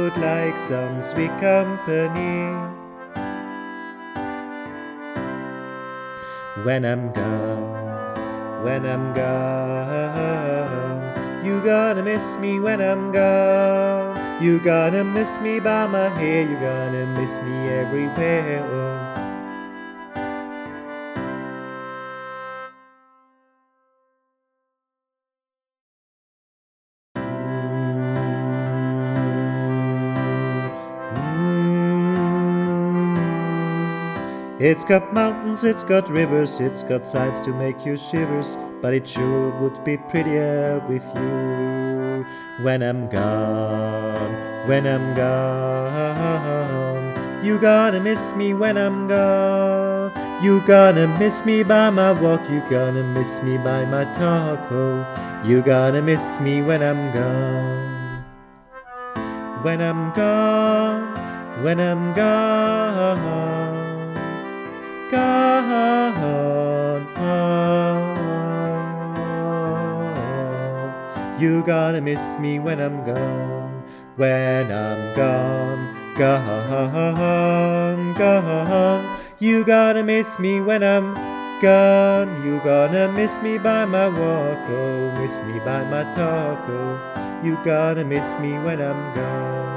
would like some sweet company. When I'm gone, you gonna miss me when I'm gone. You gonna miss me by my hair, you gonna miss me everywhere. Oh. It's got mountains, it's got rivers, it's got sights to make you shivers, but it sure would be prettier with you. When I'm gone, you gonna miss me when I'm gone. You gonna miss me by my walk, you gonna miss me by my talk, oh. You gonna miss me when I'm gone. When I'm gone, you gonna miss me when I'm gone. When I'm gone, you gonna miss me when I'm gone. You gonna miss me by my walk, oh, miss me by my talk, oh. You gonna miss me when I'm gone.